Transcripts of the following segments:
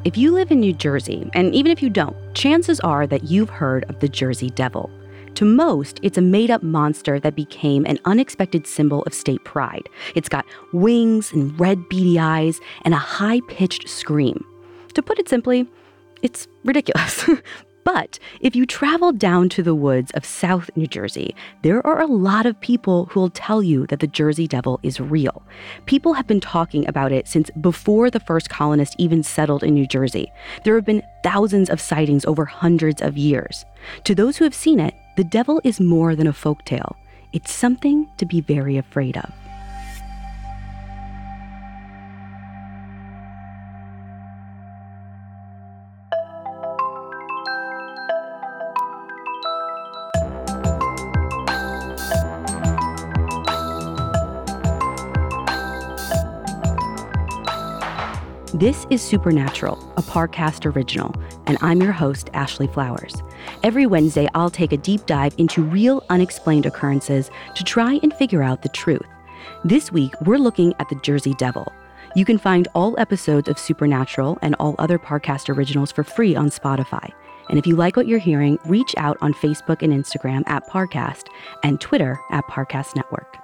If you live in New Jersey, and even if you don't, chances are that you've heard of the Jersey Devil. To most, it's a made-up monster that became an unexpected symbol of state pride. It's got wings and red beady eyes and a high-pitched scream. To put it simply, it's ridiculous. But if you travel down to the woods of South New Jersey, there are a lot of people who will tell you that the Jersey Devil is real. People have been talking about it since before the first colonists even settled in New Jersey. There have been thousands of sightings over hundreds of years. To those who have seen it, the devil is more than a folktale. It's something to be very afraid of. This is Supernatural, a Parcast original, and I'm your host, Ashley Flowers. Every Wednesday, I'll take a deep dive into real unexplained occurrences to try and figure out the truth. This week, we're looking at the Jersey Devil. You can find all episodes of Supernatural and all other Parcast originals for free on Spotify. And if you like what you're hearing, reach out on Facebook and Instagram at Parcast and Twitter at Parcast Network.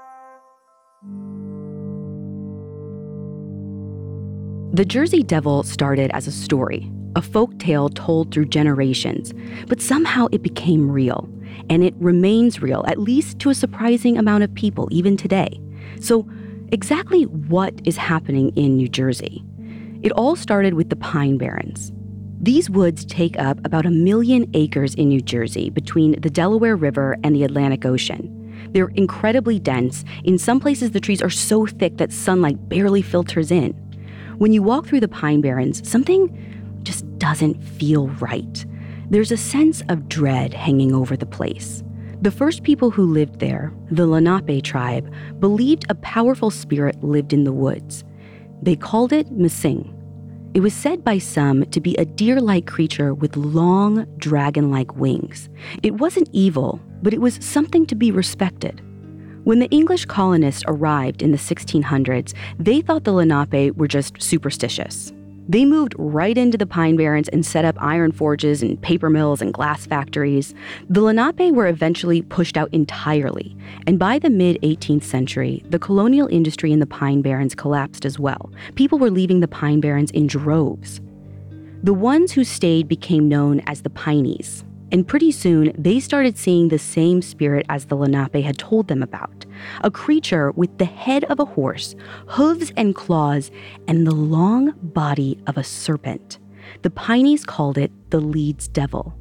The Jersey Devil started as a story, a folk tale told through generations, but somehow it became real, and it remains real, at least to a surprising amount of people even today. So exactly what is happening in New Jersey? It all started with the Pine Barrens. These woods take up about 1 million acres in New Jersey between the Delaware River and the Atlantic Ocean. They're incredibly dense. In some places, the trees are so thick that sunlight barely filters in. When you walk through the Pine Barrens, something just doesn't feel right. There's a sense of dread hanging over the place. The first people who lived there, the Lenape tribe, believed a powerful spirit lived in the woods. They called it Msing. It was said by some to be a deer-like creature with long, dragon-like wings. It wasn't evil, but it was something to be respected. When the English colonists arrived in the 1600s, they thought the Lenape were just superstitious. They moved right into the Pine Barrens and set up iron forges and paper mills and glass factories. The Lenape were eventually pushed out entirely, and by the mid-18th century, the colonial industry in the Pine Barrens collapsed as well. People were leaving the Pine Barrens in droves. The ones who stayed became known as the Pineys. And pretty soon, they started seeing the same spirit as the Lenape had told them about. A creature with the head of a horse, hooves and claws, and the long body of a serpent. The Pineys called it the Leeds Devil.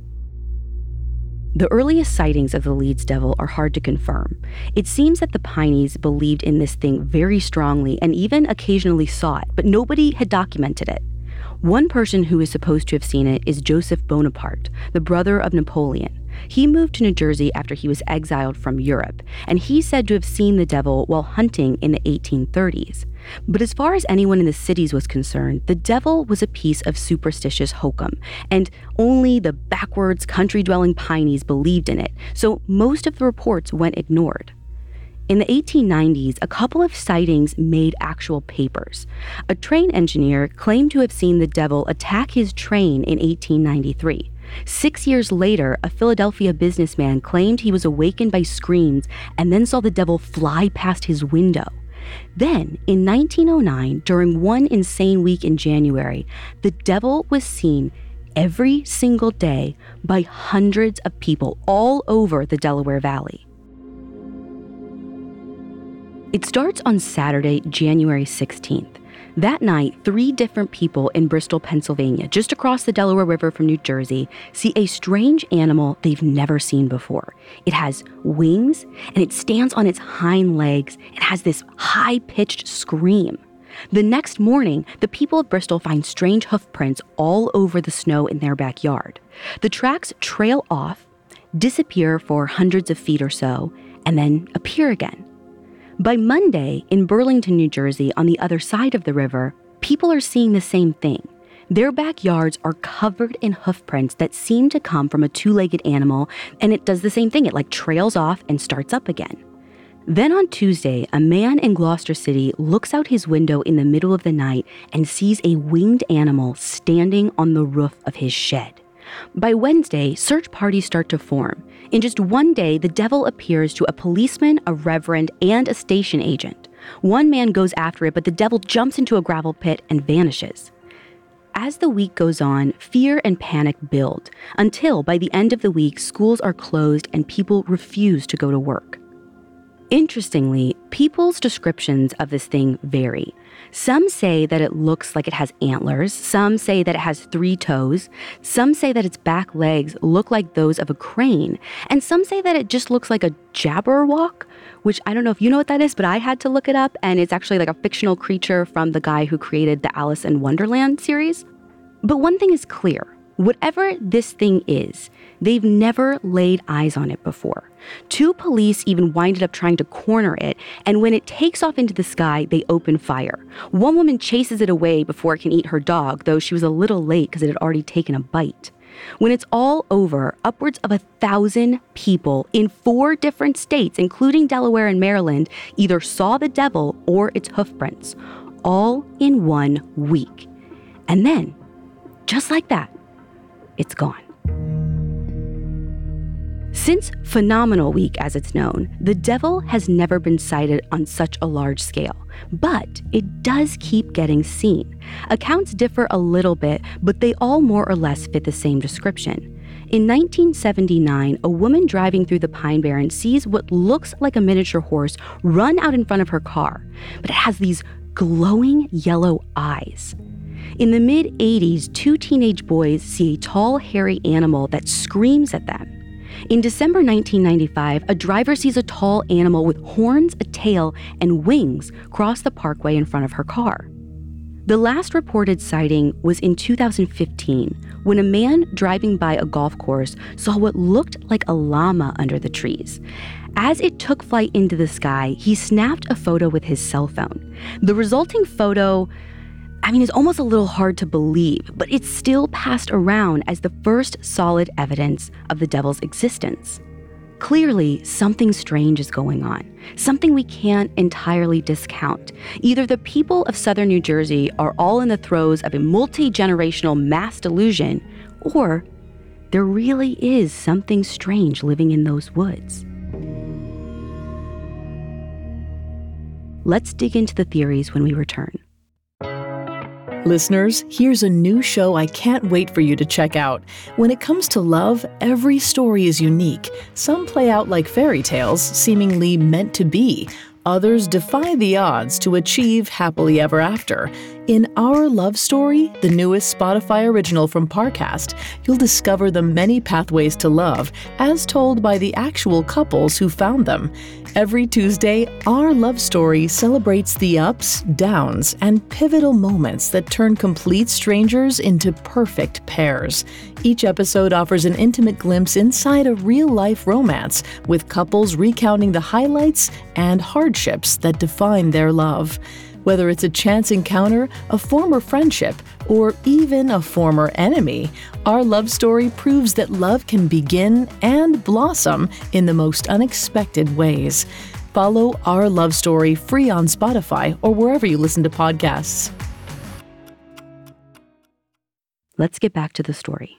The earliest sightings of the Leeds Devil are hard to confirm. It seems that the Pineys believed in this thing very strongly and even occasionally saw it, but nobody had documented it. One person who is supposed to have seen it is Joseph Bonaparte, the brother of Napoleon. He moved to New Jersey after he was exiled from Europe, and he's said to have seen the devil while hunting in the 1830s. But as far as anyone in the cities was concerned, the devil was a piece of superstitious hokum, and only the backwards, country-dwelling Pineys believed in it, so most of the reports went ignored. In the 1890s, a couple of sightings made actual papers. A train engineer claimed to have seen the devil attack his train in 1893. 6 years later, a Philadelphia businessman claimed he was awakened by screams and then saw the devil fly past his window. Then, in 1909, during one insane week in January, the devil was seen every single day by hundreds of people all over the Delaware Valley. It starts on Saturday, January 16th. That night, 3 different people in Bristol, Pennsylvania, just across the Delaware River from New Jersey, see a strange animal they've never seen before. It has wings, and it stands on its hind legs and has this high-pitched scream. The next morning, the people of Bristol find strange hoof prints all over the snow in their backyard. The tracks trail off, disappear for hundreds of feet or so, and then appear again. By Monday, in Burlington, New Jersey, on the other side of the river, people are seeing the same thing. Their backyards are covered in hoof prints that seem to come from a 2-legged animal, and it does the same thing. It trails off and starts up again. Then on Tuesday, a man in Gloucester City looks out his window in the middle of the night and sees a winged animal standing on the roof of his shed. By Wednesday, search parties start to form. In just one day, the devil appears to a policeman, a reverend, and a station agent. One man goes after it, but the devil jumps into a gravel pit and vanishes. As the week goes on, fear and panic build, until by the end of the week, schools are closed and people refuse to go to work. Interestingly, people's descriptions of this thing vary. Some say that it looks like it has antlers, some say that it has 3 toes, some say that its back legs look like those of a crane, and some say that it just looks like a Jabberwock, which I don't know if you know what that is, but I had to look it up, and it's actually like a fictional creature from the guy who created the Alice in Wonderland series. But one thing is clear. Whatever this thing is, they've never laid eyes on it before. 2 police even winded up trying to corner it, and when it takes off into the sky, they open fire. One woman chases it away before it can eat her dog, though she was a little late because it had already taken a bite. When it's all over, upwards of 1,000 people in 4 different states, including Delaware and Maryland, either saw the devil or its hoofprints, all in 1 week. And then, just like that, it's gone. Since Phenomenal Week, as it's known, the devil has never been sighted on such a large scale, but it does keep getting seen. Accounts differ a little bit, but they all more or less fit the same description. In 1979, a woman driving through the Pine Barren sees what looks like a miniature horse run out in front of her car, but it has these glowing yellow eyes. In the mid-'80s, 2 teenage boys see a tall, hairy animal that screams at them. In December 1995, a driver sees a tall animal with horns, a tail, and wings cross the parkway in front of her car. The last reported sighting was in 2015, when a man driving by a golf course saw what looked like a llama under the trees. As it took flight into the sky, he snapped a photo with his cell phone. The resulting photo, it's almost a little hard to believe, but it's still passed around as the first solid evidence of the devil's existence. Clearly, something strange is going on, something we can't entirely discount. Either the people of southern New Jersey are all in the throes of a multi-generational mass delusion, or there really is something strange living in those woods. Let's dig into the theories when we return. Listeners, here's a new show I can't wait for you to check out. When it comes to love, every story is unique. Some play out like fairy tales, seemingly meant to be. Others defy the odds to achieve happily ever after. In Our Love Story, the newest Spotify original from Parcast, you'll discover the many pathways to love, as told by the actual couples who found them. Every Tuesday, Our Love Story celebrates the ups, downs, and pivotal moments that turn complete strangers into perfect pairs. Each episode offers an intimate glimpse inside a real-life romance, with couples recounting the highlights and hardships that define their love. Whether it's a chance encounter, a former friendship, or even a former enemy, Our Love Story proves that love can begin and blossom in the most unexpected ways. Follow Our Love Story free on Spotify or wherever you listen to podcasts. Let's get back to the story.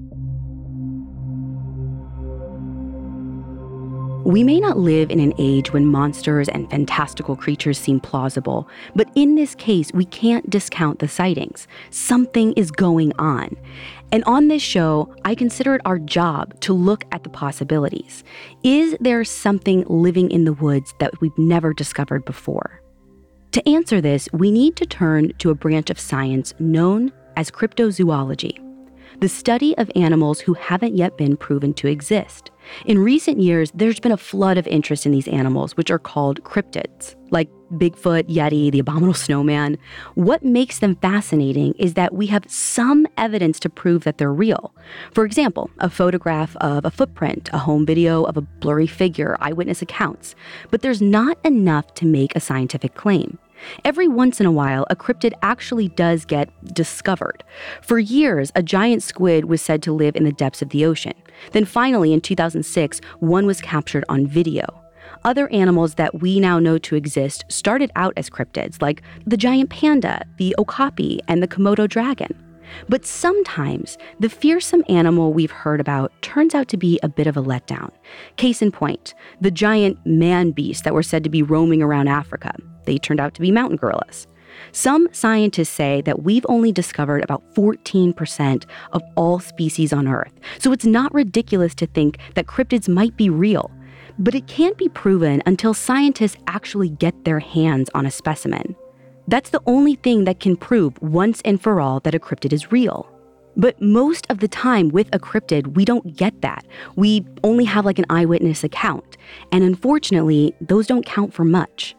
We may not live in an age when monsters and fantastical creatures seem plausible, but in this case, we can't discount the sightings. Something is going on. And on this show, I consider it our job to look at the possibilities. Is there something living in the woods that we've never discovered before? To answer this, we need to turn to a branch of science known as cryptozoology, the study of animals who haven't yet been proven to exist. In recent years, there's been a flood of interest in these animals, which are called cryptids, like Bigfoot, Yeti, the abominable snowman. What makes them fascinating is that we have some evidence to prove that they're real. For example, a photograph of a footprint, a home video of a blurry figure, eyewitness accounts. But there's not enough to make a scientific claim. Every once in a while, a cryptid actually does get discovered. For years, a giant squid was said to live in the depths of the ocean. Then finally, in 2006, one was captured on video. Other animals that we now know to exist started out as cryptids, like the giant panda, the okapi, and the Komodo dragon. But sometimes the fearsome animal we've heard about turns out to be a bit of a letdown. Case in point, the giant man beasts that were said to be roaming around Africa. They turned out to be mountain gorillas. Some scientists say that we've only discovered about 14% of all species on Earth, so it's not ridiculous to think that cryptids might be real. But it can't be proven until scientists actually get their hands on a specimen. That's the only thing that can prove once and for all that a cryptid is real. But most of the time with a cryptid, we don't get that. We only have like an eyewitness account. And unfortunately, those don't count for much.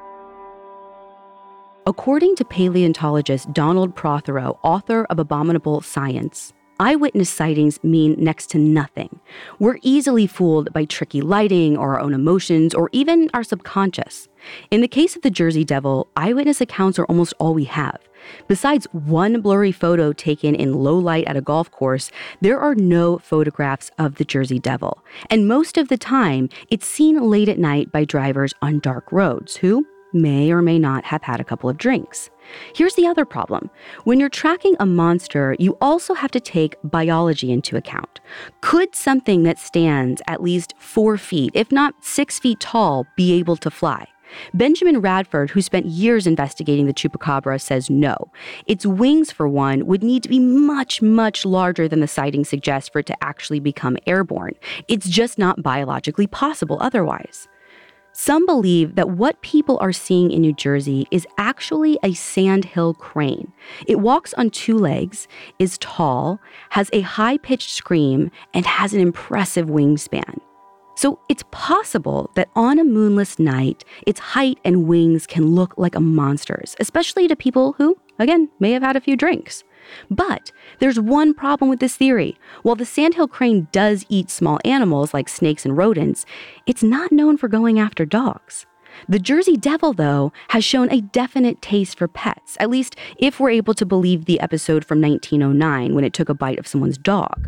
According to paleontologist Donald Prothero, author of Abominable Science, eyewitness sightings mean next to nothing. We're easily fooled by tricky lighting or our own emotions or even our subconscious. In the case of the Jersey Devil, eyewitness accounts are almost all we have. Besides one blurry photo taken in low light at a golf course, there are no photographs of the Jersey Devil. And most of the time, it's seen late at night by drivers on dark roads who may or may not have had a couple of drinks. Here's the other problem. When you're tracking a monster, you also have to take biology into account. Could something that stands at least 4 feet, if not 6 feet tall, be able to fly? Benjamin Radford, who spent years investigating the chupacabra, says no. Its wings, for one, would need to be much, much larger than the sighting suggests for it to actually become airborne. It's just not biologically possible otherwise. Some believe that what people are seeing in New Jersey is actually a sandhill crane. It walks on 2 legs, is tall, has a high-pitched scream, and has an impressive wingspan. So it's possible that on a moonless night, its height and wings can look like a monster's, especially to people who, again, may have had a few drinks. But there's one problem with this theory. While the sandhill crane does eat small animals like snakes and rodents, it's not known for going after dogs. The Jersey Devil, though, has shown a definite taste for pets, at least if we're able to believe the episode from 1909 when it took a bite of someone's dog.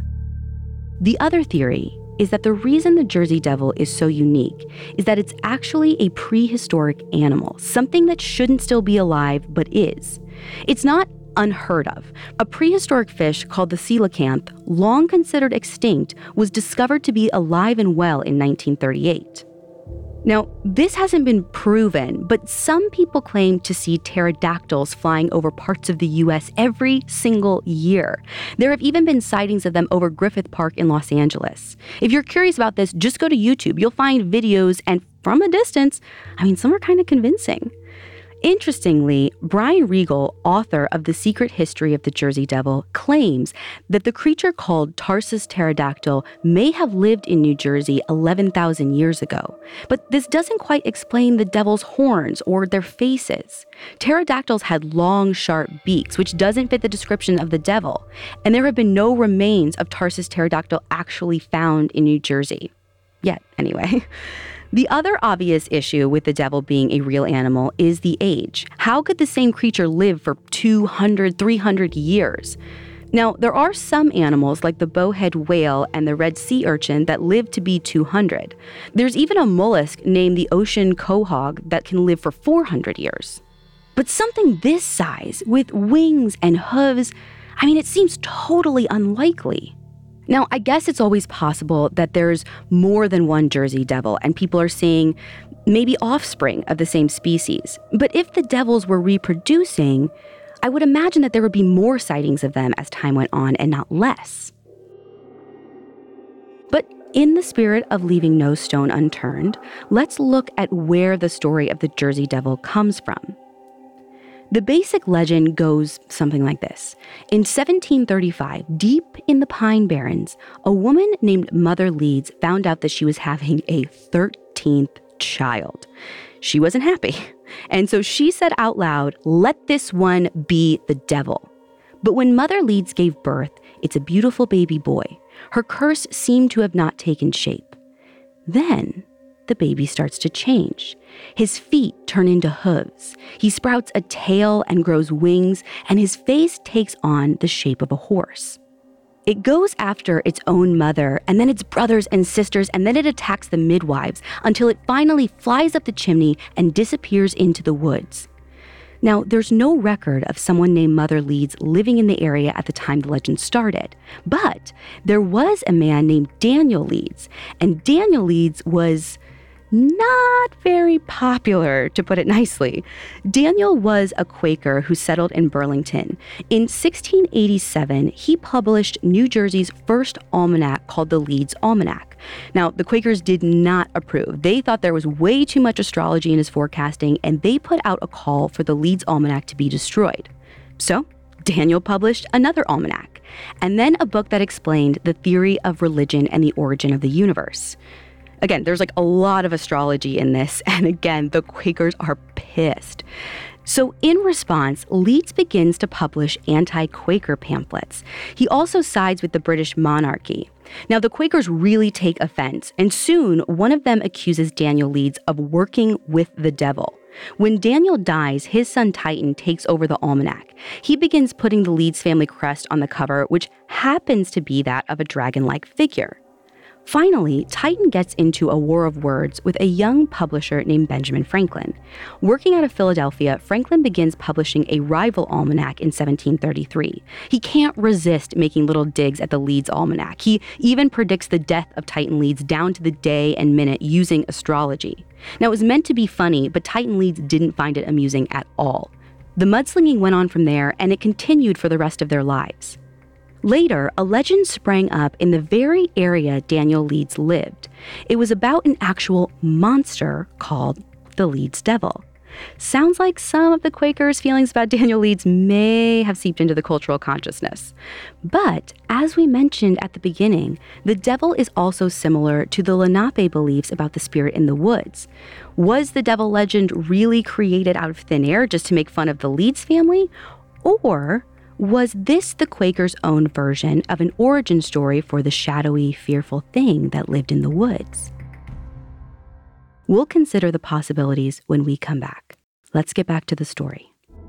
The other theory is that the reason the Jersey Devil is so unique is that it's actually a prehistoric animal, something that shouldn't still be alive but is. It's not unheard of. A prehistoric fish called the coelacanth, long considered extinct, was discovered to be alive and well in 1938. Now, this hasn't been proven, but some people claim to see pterodactyls flying over parts of the U.S. every single year. There have even been sightings of them over Griffith Park in Los Angeles. If you're curious about this, just go to YouTube. You'll find videos, and from a distance, some are kind of convincing. Interestingly, Brian Regal, author of The Secret History of the Jersey Devil, claims that the creature called Tarsus pterodactyl may have lived in New Jersey 11,000 years ago. But this doesn't quite explain the devil's horns or their faces. Pterodactyls had long, sharp beaks, which doesn't fit the description of the devil. And there have been no remains of Tarsus pterodactyl actually found in New Jersey. Yet, anyway. The other obvious issue with the devil being a real animal is the age. How could the same creature live for 200, 300 years? Now, there are some animals like the bowhead whale and the red sea urchin that live to be 200. There's even a mollusk named the ocean quahog that can live for 400 years. But something this size, with wings and hooves, it seems totally unlikely. Now, I guess it's always possible that there's more than one Jersey Devil and people are seeing maybe offspring of the same species. But if the devils were reproducing, I would imagine that there would be more sightings of them as time went on and not less. But in the spirit of leaving no stone unturned, let's look at where the story of the Jersey Devil comes from. The basic legend goes something like this. In 1735, deep in the Pine Barrens, a woman named Mother Leeds found out that she was having a 13th child. She wasn't happy, and so she said out loud, "Let this one be the devil." But when Mother Leeds gave birth, it's a beautiful baby boy. Her curse seemed to have not taken shape. Then the baby starts to change. His feet turn into hooves. He sprouts a tail and grows wings, and his face takes on the shape of a horse. It goes after its own mother, and then its brothers and sisters, and then it attacks the midwives until it finally flies up the chimney and disappears into the woods. Now, there's no record of someone named Mother Leeds living in the area at the time the legend started, but there was a man named Daniel Leeds, and Daniel Leeds was not very popular, to put it nicely. Daniel was a Quaker who settled in Burlington. In 1687, he published New Jersey's first almanac called the Leeds Almanac. Now, the Quakers did not approve. They thought there was way too much astrology in his forecasting, and they put out a call for the Leeds Almanac to be destroyed. So, Daniel published another almanac, and then a book that explained the theory of religion and the origin of the universe. Again, there's a lot of astrology in this, and again, the Quakers are pissed. So in response, Leeds begins to publish anti-Quaker pamphlets. He also sides with the British monarchy. Now, the Quakers really take offense, and soon one of them accuses Daniel Leeds of working with the devil. When Daniel dies, his son Titan takes over the almanac. He begins putting the Leeds family crest on the cover, which happens to be that of a dragon-like figure. Finally, Titan gets into a war of words with a young publisher named Benjamin Franklin. Working out of Philadelphia, Franklin begins publishing a rival almanac in 1733. He can't resist making little digs at the Leeds Almanac. He even predicts the death of Titan Leeds down to the day and minute using astrology. Now, it was meant to be funny, but Titan Leeds didn't find it amusing at all. The mudslinging went on from there, and it continued for the rest of their lives. Later, a legend sprang up in the very area Daniel Leeds lived. It was about an actual monster called the Leeds Devil. Sounds like some of the Quakers' feelings about Daniel Leeds may have seeped into the cultural consciousness. But, as we mentioned at the beginning, the devil is also similar to the Lenape beliefs about the spirit in the woods. Was the devil legend really created out of thin air just to make fun of the Leeds family? Or was this the Quakers' own version of an origin story for the shadowy, fearful thing that lived in the woods? We'll consider the possibilities when we come back. Let's get back to the story.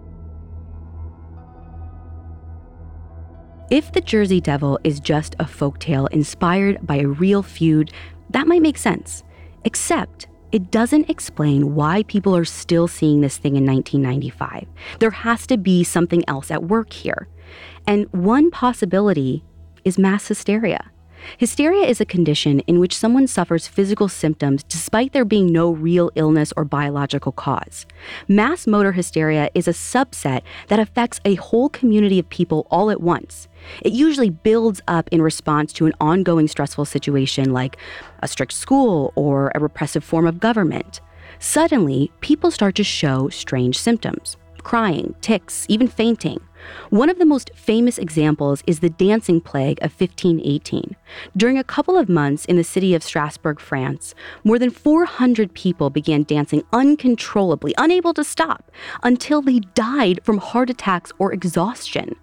If the Jersey Devil is just a folktale inspired by a real feud, that might make sense. Except it doesn't explain why people are still seeing this thing in 1995. There has to be something else at work here. And one possibility is mass hysteria. Hysteria is a condition in which someone suffers physical symptoms despite there being no real illness or biological cause. Mass motor hysteria is a subset that affects a whole community of people all at once. It usually builds up in response to an ongoing stressful situation like a strict school or a repressive form of government. Suddenly, people start to show strange symptoms: crying, tics, even fainting. One of the most famous examples is the dancing plague of 1518. During a couple of months in the city of Strasbourg, France, more than 400 people began dancing uncontrollably, unable to stop, until they died from heart attacks or exhaustion.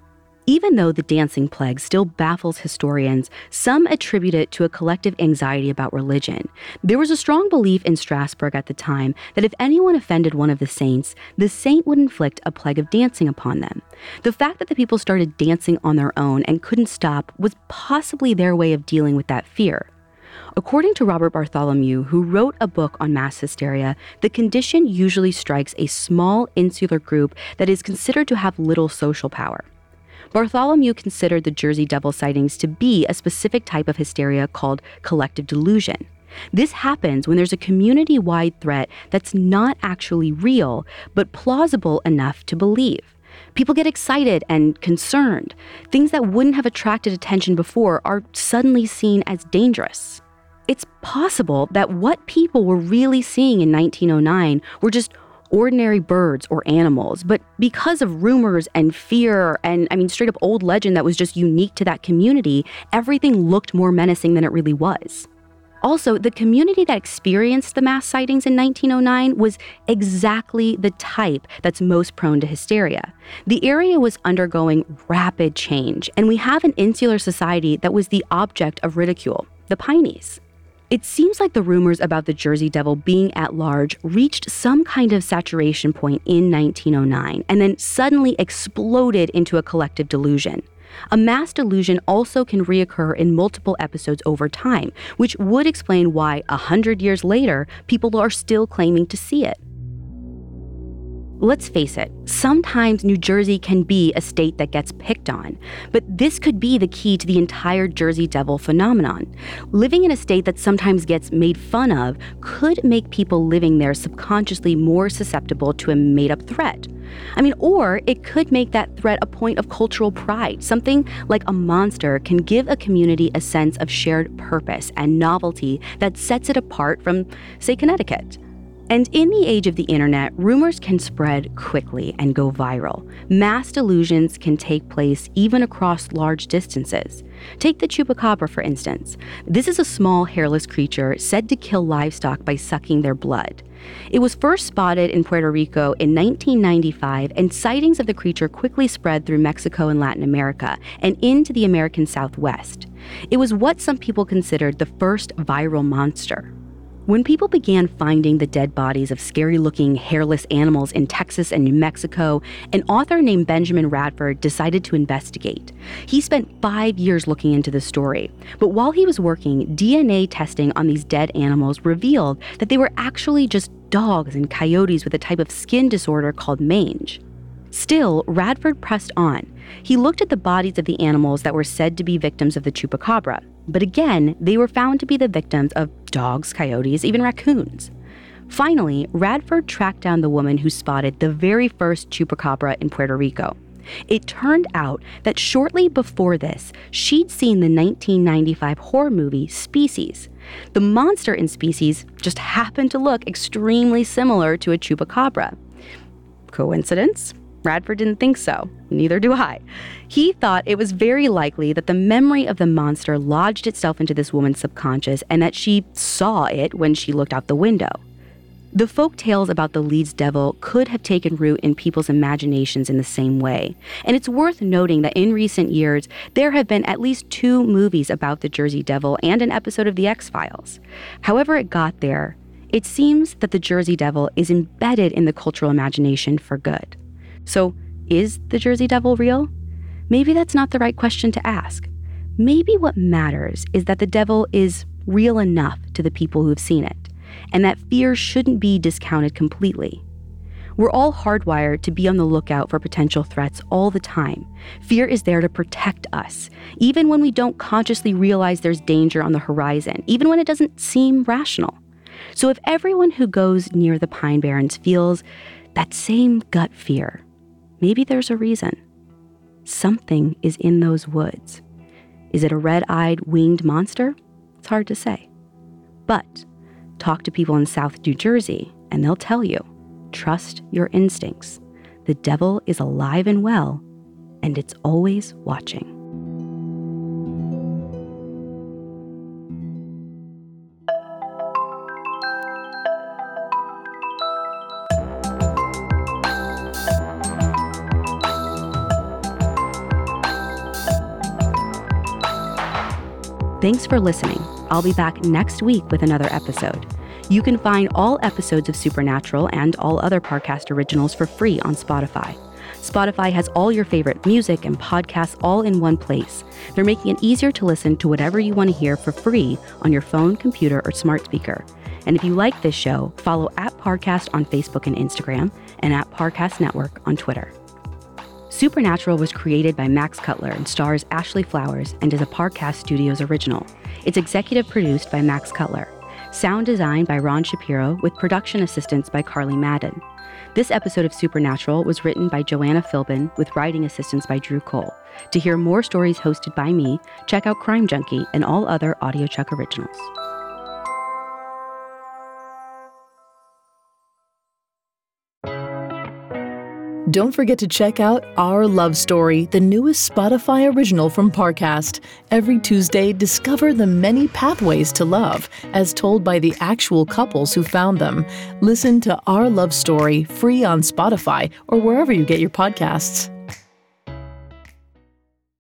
Even though the dancing plague still baffles historians, some attribute it to a collective anxiety about religion. There was a strong belief in Strasbourg at the time that if anyone offended one of the saint would inflict a plague of dancing upon them. The fact that the people started dancing on their own and couldn't stop was possibly their way of dealing with that fear. According to Robert Bartholomew, who wrote a book on mass hysteria, the condition usually strikes a small insular group that is considered to have little social power. Bartholomew considered the Jersey Devil sightings to be a specific type of hysteria called collective delusion. This happens when there's a community-wide threat that's not actually real, but plausible enough to believe. People get excited and concerned. Things that wouldn't have attracted attention before are suddenly seen as dangerous. It's possible that what people were really seeing in 1909 were just ordinary birds or animals, but because of rumors and fear and, straight up old legend that was just unique to that community, everything looked more menacing than it really was. Also, the community that experienced the mass sightings in 1909 was exactly the type that's most prone to hysteria. The area was undergoing rapid change, and we have an insular society that was the object of ridicule, the Pineys. It seems like the rumors about the Jersey Devil being at large reached some kind of saturation point in 1909 and then suddenly exploded into a collective delusion. A mass delusion also can reoccur in multiple episodes over time, which would explain why 100 years later, people are still claiming to see it. Let's face it, sometimes New Jersey can be a state that gets picked on, but this could be the key to the entire Jersey Devil phenomenon. Living in a state that sometimes gets made fun of could make people living there subconsciously more susceptible to a made-up threat. Or it could make that threat a point of cultural pride. Something like a monster can give a community a sense of shared purpose and novelty that sets it apart from, say, Connecticut. And in the age of the internet, rumors can spread quickly and go viral. Mass delusions can take place even across large distances. Take the chupacabra, for instance. This is a small, hairless creature said to kill livestock by sucking their blood. It was first spotted in Puerto Rico in 1995, and sightings of the creature quickly spread through Mexico and Latin America and into the American Southwest. It was what some people considered the first viral monster. When people began finding the dead bodies of scary-looking, hairless animals in Texas and New Mexico, an author named Benjamin Radford decided to investigate. He spent 5 years looking into the story, but while he was working, DNA testing on these dead animals revealed that they were actually just dogs and coyotes with a type of skin disorder called mange. Still, Radford pressed on. He looked at the bodies of the animals that were said to be victims of the chupacabra, but again, they were found to be the victims of dogs, coyotes, even raccoons. Finally, Radford tracked down the woman who spotted the very first chupacabra in Puerto Rico. It turned out that shortly before this, she'd seen the 1995 horror movie Species. The monster in Species just happened to look extremely similar to a chupacabra. Coincidence? Radford didn't think so. Neither do I. He thought it was very likely that the memory of the monster lodged itself into this woman's subconscious and that she saw it when she looked out the window. The folk tales about the Leeds Devil could have taken root in people's imaginations in the same way. And it's worth noting that in recent years, there have been at least 2 movies about the Jersey Devil and an episode of The X-Files. However it got there, it seems that the Jersey Devil is embedded in the cultural imagination for good. So, is the Jersey Devil real? Maybe that's not the right question to ask. Maybe what matters is that the devil is real enough to the people who have seen it, and that fear shouldn't be discounted completely. We're all hardwired to be on the lookout for potential threats all the time. Fear is there to protect us, even when we don't consciously realize there's danger on the horizon, even when it doesn't seem rational. So if everyone who goes near the Pine Barrens feels that same gut fear, maybe there's a reason. Something is in those woods. Is it a red-eyed winged monster? It's hard to say. But talk to people in South New Jersey and they'll tell you, trust your instincts. The devil is alive and well, and it's always watching. Thanks for listening. I'll be back next week with another episode. You can find all episodes of Supernatural and all other Parcast originals for free on Spotify. Spotify has all your favorite music and podcasts all in one place. They're making it easier to listen to whatever you want to hear for free on your phone, computer, or smart speaker. And if you like this show, follow @Parcast on Facebook and Instagram and @Parcast Network on Twitter. Supernatural was created by Max Cutler and stars Ashley Flowers and is a Parcast Studios original. It's executive produced by Max Cutler. Sound design by Ron Shapiro with production assistance by Carly Madden. This episode of Supernatural was written by Joanna Philbin with writing assistance by Drew Cole. To hear more stories hosted by me, check out Crime Junkie and all other AudioChuck originals. Don't forget to check out Our Love Story, the newest Spotify original from Parcast. Every Tuesday, discover the many pathways to love, as told by the actual couples who found them. Listen to Our Love Story free on Spotify or wherever you get your podcasts.